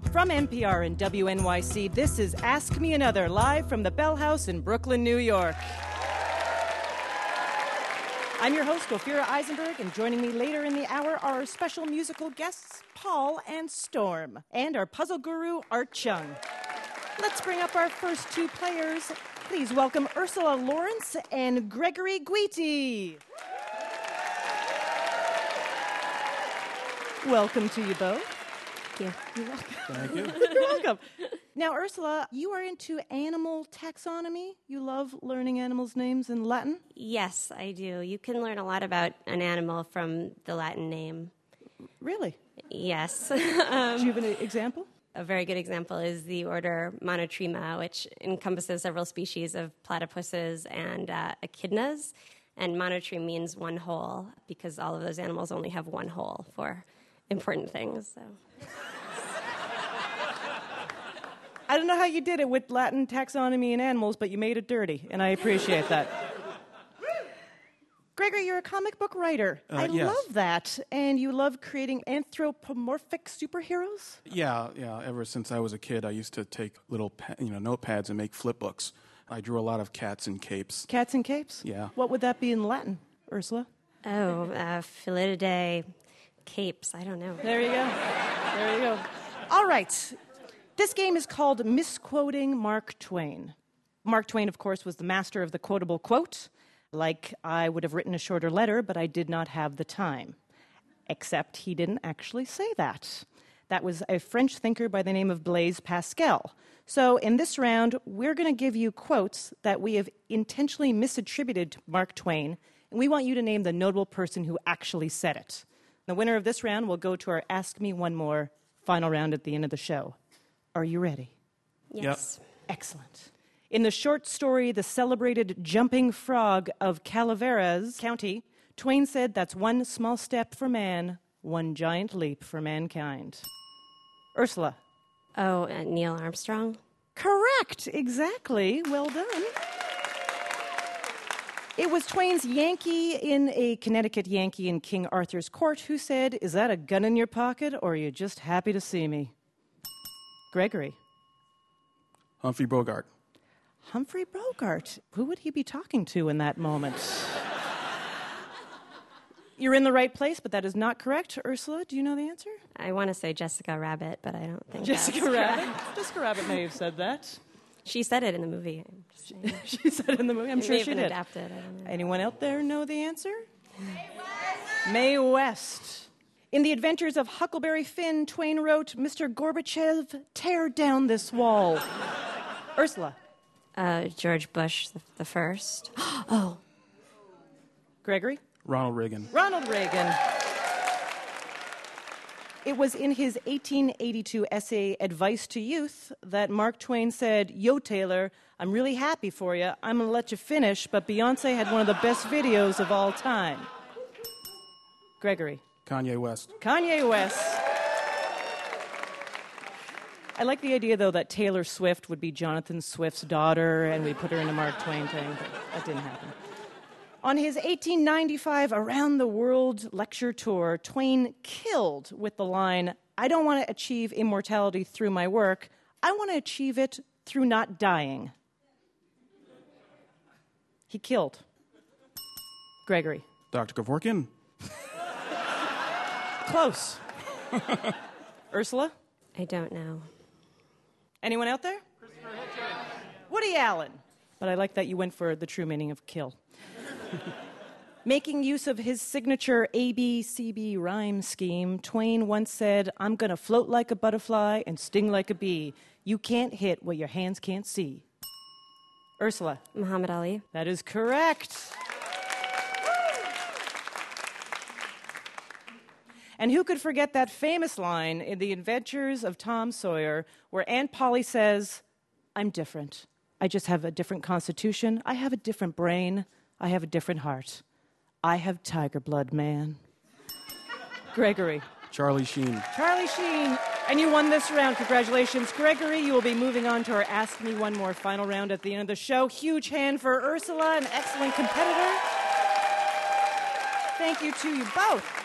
From NPR and WNYC, this is Ask Me Another, live from the Bell House in Brooklyn, New York. I'm your host, Ophira Eisenberg, and joining me later in the hour are our special musical guests, Paul and Storm, and our puzzle guru, Art Chung. Let's bring up our first two players. Please welcome Ursula Lawrence and Gregory Guiti. Welcome to you both. Thank you. You're welcome. Thank you. You're welcome. Now, Ursula, you are into animal taxonomy. You love learning animals' names in Latin. Yes, I do. You can learn a lot about an animal from the Latin name. Really? Yes. Do you have an example? A very good example is the order Monotrema, which encompasses several species of platypuses and echidnas. And monotreme means one hole because all of those animals only have one hole for important things. So. I don't know how you did it with Latin taxonomy and animals, but you made it dirty, and I appreciate that. Gregory, you're a comic book writer. I yes. love that. And you love creating anthropomorphic superheroes? Yeah. Ever since I was a kid, I used to take little notepads and make flip books. I drew a lot of cats in capes. Cats and capes? Yeah. What would that be in Latin, Ursula? Oh, Felidae capes. I don't know. There you go. There you go. All right. This game is called Misquoting Mark Twain. Mark Twain, of course, was the master of the quotable quote. Like, I would have written a shorter letter, but I did not have the time. Except he didn't actually say that. That was a French thinker by the name of Blaise Pascal. So in this round, we're going to give you quotes that we have intentionally misattributed to Mark Twain, and we want you to name the notable person who actually said it. The winner of this round will go to our Ask Me One More final round at the end of the show. Are you ready? Yes. Yep. Excellent. In the short story, The Celebrated Jumping Frog of Calaveras County, Twain said, "That's one small step for man, one giant leap for mankind." Ursula. Oh, Neil Armstrong? Correct. Exactly. Well done. It was Twain's Yankee in a Connecticut Yankee in King Arthur's court who said, "Is that a gun in your pocket, or are you just happy to see me?" Gregory. Humphrey Bogart. Humphrey Bogart. Who would he be talking to in that moment? You're in the right place, but that is not correct. Ursula, do you know the answer? I want to say Jessica Rabbit, but I don't think Jessica that's Rabbit. correct. Jessica Rabbit may have said that. She said it in the movie. I'm just saying. She said it in the movie. I'm It sure may have she been did. adapted. I don't know. Anyone out there know the answer? Mae West. In The Adventures of Huckleberry Finn, Twain wrote, "Mr. Gorbachev, tear down this wall." Ursula. George Bush the first. Oh. Gregory. Ronald Reagan. Ronald Reagan. It was in his 1882 essay, Advice to Youth, that Mark Twain said, "Yo, Taylor, I'm really happy for you. I'm going to let you finish, but Beyonce had one of the best videos of all time." Gregory. Kanye West. Kanye West. I like the idea, though, that Taylor Swift would be Jonathan Swift's daughter, and we put her in a Mark Twain thing, but that didn't happen. On his 1895 Around the World lecture tour, Twain killed with the line, "I don't want to achieve immortality through my work. I want to achieve it through not dying." He killed. Gregory. Dr. Kevorkian. Close. Ursula? I don't know. Anyone out there? Woody Allen. But I like that you went for the true meaning of kill. Making use of his signature ABCB rhyme scheme, Twain once said, "I'm going to float like a butterfly and sting like a bee. You can't hit what your hands can't see." Ursula. Muhammad Ali. That is correct. And who could forget that famous line in The Adventures of Tom Sawyer where Aunt Polly says, "I'm different. I just have a different constitution. I have a different brain. I have a different heart. I have tiger blood, man." Gregory. Charlie Sheen. Charlie Sheen. And you won this round. Congratulations, Gregory. You will be moving on to our Ask Me One More final round at the end of the show. Huge hand for Ursula, an excellent competitor. Thank you to you both.